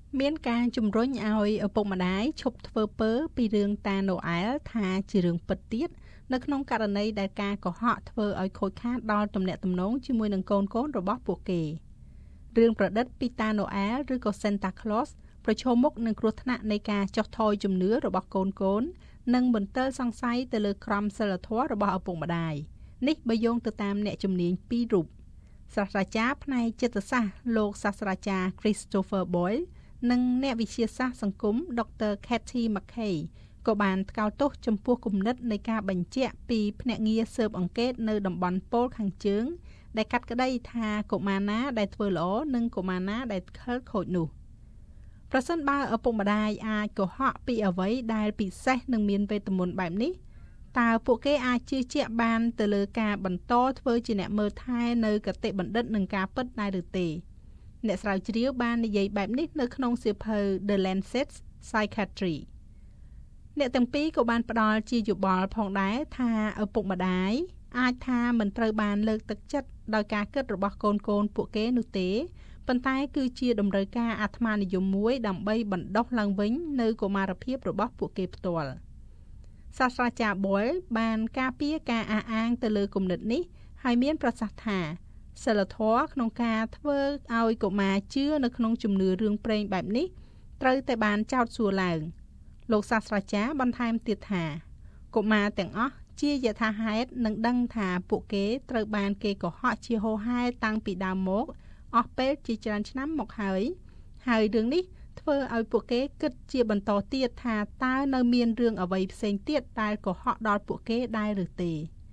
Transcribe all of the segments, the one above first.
មានការជំរុញឲ្យឪពុកម្ដាយឈប់ធ្វើពើពីរឿងតាណូអែលថាជារឿងពិតទៀតនៅក្នុងករណីដែលការកុហកធ្វើឲ្យខូចខាតដល់ទំនាក់ទំនងជាមួយនឹងកូនៗរបស់ពួកគេរឿងប្រឌិតពីតាណូអែលឬក៏ Santa Claus ប្រឈមមុខនឹងគ្រោះថ្នាក់នៃការចុះថយជំនឿរបស់កូនៗនិងមន្ទិលសង្ស័យទៅលើក្រមសីលធម៌របស់ឪពុកម្ដាយនេះបើយោងទៅតាមអ្នកជំនាញពីររូបសាស្ត្រាចារ្យផ្នែកចិត្តសាស្ត្រលោកសាស្ត្រាចារ្យ Christopher Boyle និងអ្នកវិទ្យាសាស្ត្រសង្គម Dr. Katie McKay ក៏បានថ្កោលទោសចំពោះគំនិតនៃការបញ្ជាក់ពីភ្នាក់ងារស៊ើបអង្កេតនៅតំបន់ប៉ូលខាងជើងដែលកាត់ក្តីថាកុមារណាដែលធ្វើល្អនិងកុមារណាដែលខិលខូចនោះប្រសិនបើឪពុកម្ដាយអាចកុហកពីអ្វីដែលពិសេសនិងមានវេទមន្តបែបនេះតើពួកគេអាចជឿជាក់បានទៅលើការបន្តធ្វើជាអ្នកមើលថែនៅគតិបណ្ឌិតនឹងការពិតដែរឬទេអ្នកស្រាវជ្រាវបាននិយាយបែបនេះនៅក្នុងសៀវភៅ The Lancet Psychiatry អ្នកទាំងពីរក៏បានផ្ដល់ជាយោបល់ផងដែរថាឪពុកម្ដាយអាចថាមិនត្រូវបានលើកទឹកចិត្តដោយការគិតរបស់កូនៗពួកគេនោះទេប៉ុន្តែគឺជាតម្រូវការអាត្មានិយមមួយដើម្បីបណ្ដុះឡើងវិញនៅកុមារភាពរបស់ពួកគេផ្ទាល់សាស្ត្រាចារ្យ Boyle បានការពារការអះអាងទៅលើគំនិតនេះហើយមានប្រសាសន៍ថាសិលធម៌ក្នុងការធ្វើឲ្យកុមារជឿនៅក្នុងជំនឿរឿងព្រេងបែបនេះត្រូវតែបានចោទសួរឡើងលោកសាស្ត្រាចារ្យបន្ថែមទៀតថាកុមារទាំងអស់ជាយថាហេតុនឹងដឹងថាពួកគេត្រូវបានគេកុហកជាហូរហែតាំងពីដើមមកអស់ពេលជាច្រើនឆ្នាំមកហើយរឿងនេះធ្វើឲ្យពួកគេគិតជាបន្តទៀតថាតើនៅមានរឿងអ្វីផ្សេងទៀតដែលកុហកដល់ពួកគេដែរឬទេ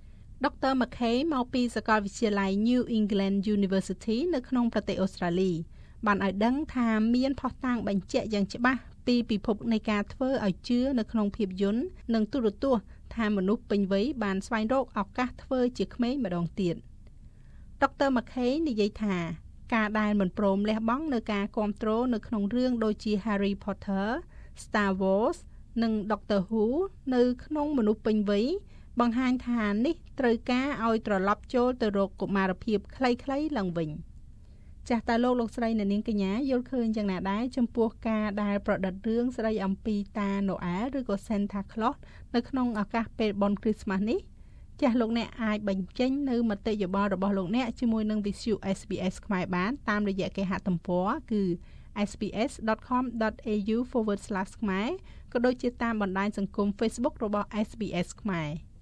Dr. McKay មកពីសាកលវិទ្យាល័យ New England University នៅក្នុងប្រទេសអូស្ត្រាលីបានឲ្យដឹងថាមានភស្តុតាងបញ្ជាក់យ៉ាងច្បាស់ពីពិភពនៃការធ្វើឲ្យជឿនៅក្នុងភាពយន្តនិងទូរទស្សន៍ថាមនុស្សពេញវ័យបានស្វែងរកឱកាសធ្វើជាក្មេងម្ដងទៀត Dr. McKay និយាយថាការដែលមិនព្រមលះបង់នៅការគាំទ្រនៅក្នុងរឿងដូចជា Harry Potter, Star Wars និង Doctor Who នៅក្នុងមនុស្សពេញវ័យបង្ហាញថានេះត្រូវការឲ្យត្រឡប់ចូលទៅរកកុមារភាពខ្លីៗឡើងវិញចាស់តើលោកស្រីអ្នកនាងកញ្ញាយល់ឃើញយ៉ាងណាដែរចំពោះការដែលប្រឌិតរឿងស្ដីអំពីតាណូអែលឬក៏ Santa Claus នៅក្នុងឱកាសពេលបុណ្យគ្រីស្មាស់នេះចាស់លោកអ្នកអាចបញ្ចេញនៅមតិយោបល់របស់លោកអ្នកជាមួយនឹងវិទ្យុ SBS ខ្មែរបានតាមរយៈគេហទំព័រគឺ sbs.com.au/ ខ្មែរក៏ដូចជាតាមបណ្ដាញសង្គម Facebook របស់ SBS ខ្មែរ